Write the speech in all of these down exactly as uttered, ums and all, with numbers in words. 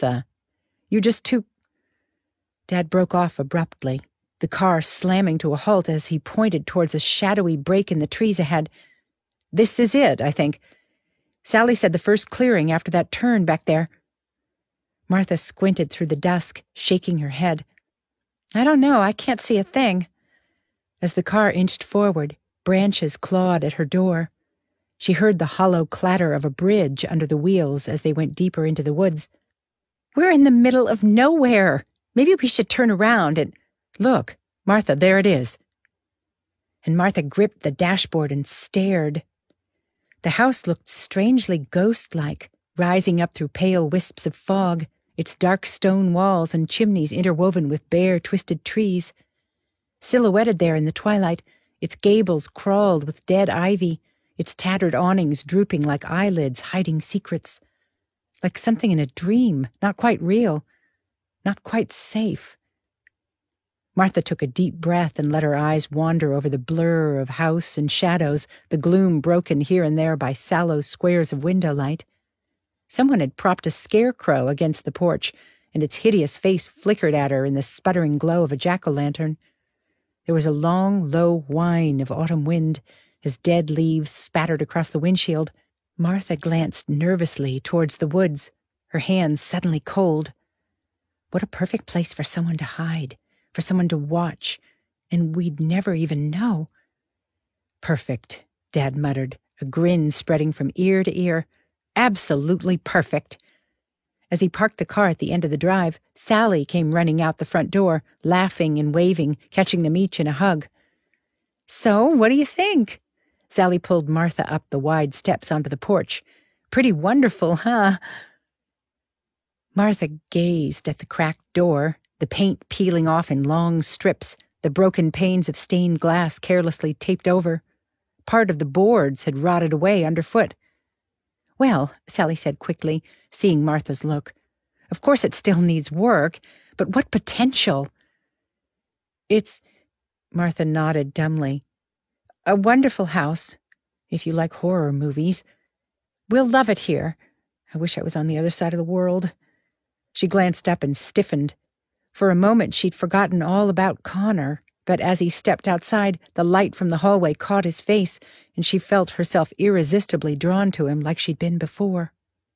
Martha, you're just too—" Dad broke off abruptly, the car slamming to a halt as he pointed towards a shadowy break in the trees ahead. "This is it, I think. Sally said the first clearing after that turn back there." Martha squinted through the dusk, shaking her head. "I don't know, I can't see a thing." As the car inched forward, branches clawed at her door. She heard the hollow clatter of a bridge under the wheels as they went deeper into the woods. "We're in the middle of nowhere. Maybe we should turn around and—" "Look, Martha, there it is." And Martha gripped the dashboard and stared. The house looked strangely ghost-like, rising up through pale wisps of fog, its dark stone walls and chimneys interwoven with bare, twisted trees. Silhouetted there in the twilight, its gables crawled with dead ivy, its tattered awnings drooping like eyelids hiding secrets. Like something in a dream, not quite real, not quite safe. Martha took a deep breath and let her eyes wander over the blur of house and shadows, the gloom broken here and there by sallow squares of window light. Someone had propped a scarecrow against the porch, and its hideous face flickered at her in the sputtering glow of a jack-o'-lantern. There was a long, low whine of autumn wind as dead leaves spattered across the windshield. Martha glanced nervously towards the woods, her hands suddenly cold. What a perfect place for someone to hide, for someone to watch, and we'd never even know. "Perfect," Dad muttered, a grin spreading from ear to ear. "Absolutely perfect." As he parked the car at the end of the drive, Sally came running out the front door, laughing and waving, catching them each in a hug. "So, what do you think?" Sally pulled Martha up the wide steps onto the porch. "Pretty wonderful, huh?" Martha gazed at the cracked door, the paint peeling off in long strips, the broken panes of stained glass carelessly taped over. Part of the boards had rotted away underfoot. "Well," Sally said quickly, seeing Martha's look, "of course it still needs work, but what potential!" "It's," Martha nodded dumbly, "a wonderful house, if you like horror movies. We'll love it here. I wish I was on the other side of the world." She glanced up and stiffened. For a moment she'd forgotten all about Connor, but as he stepped outside, the light from the hallway caught his face, and she felt herself irresistibly drawn to him like she'd been before.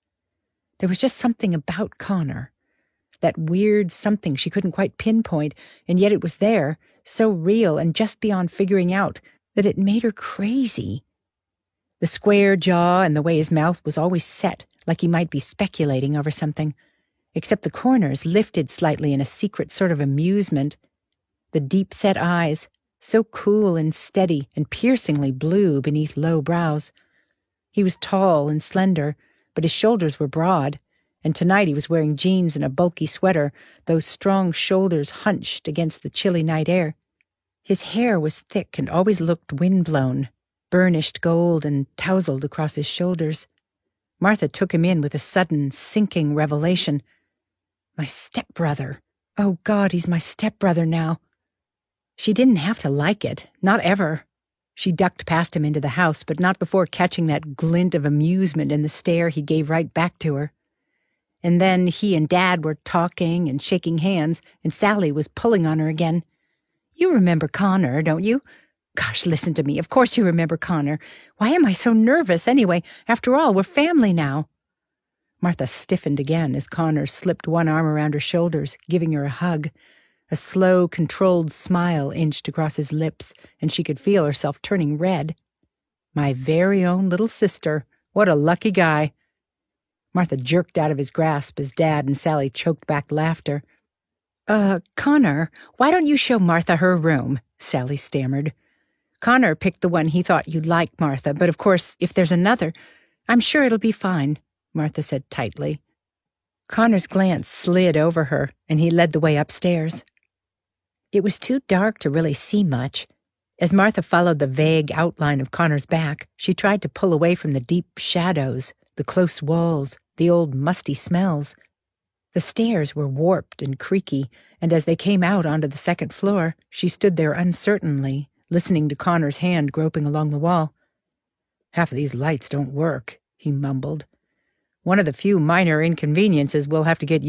There was just something about Connor, that weird something she couldn't quite pinpoint, and yet it was there, so real and just beyond figuring out, that it made her crazy. The square jaw and the way his mouth was always set, like he might be speculating over something, except the corners lifted slightly in a secret sort of amusement. The deep-set eyes, so cool and steady and piercingly blue beneath low brows. He was tall and slender, but his shoulders were broad, and tonight he was wearing jeans and a bulky sweater, those strong shoulders hunched against the chilly night air. His hair was thick and always looked wind-blown, burnished gold and tousled across his shoulders. Martha took him in with a sudden, sinking revelation. My stepbrother. Oh, God, he's my stepbrother now. She didn't have to like it, not ever. She ducked past him into the house, but not before catching that glint of amusement in the stare he gave right back to her. And then he and Dad were talking and shaking hands, and Sally was pulling on her again. You remember Connor, don't you? Gosh, listen to me. Of course you remember Connor. Why am I so nervous anyway? After all, we're family now. Martha stiffened again as Connor slipped one arm around her shoulders, giving her a hug. A slow, controlled smile inched across his lips, and she could feel herself turning red. My very own little sister. What a lucky guy. Martha jerked out of his grasp as Dad and Sally choked back laughter. Uh, Connor, why don't you show Martha her room? Sally stammered. Connor picked the one he thought you'd like, Martha, but of course, if there's another, I'm sure it'll be fine, Martha said tightly. Connor's glance slid over her, and he led the way upstairs. It was too dark to really see much. As Martha followed the vague outline of Connor's back, she tried to pull away from the deep shadows, the close walls, the old musty smells. The stairs were warped and creaky, and as they came out onto the second floor, she stood there uncertainly, listening to Connor's hand groping along the wall. Half of these lights don't work, he mumbled. One of the few minor inconveniences we'll have to get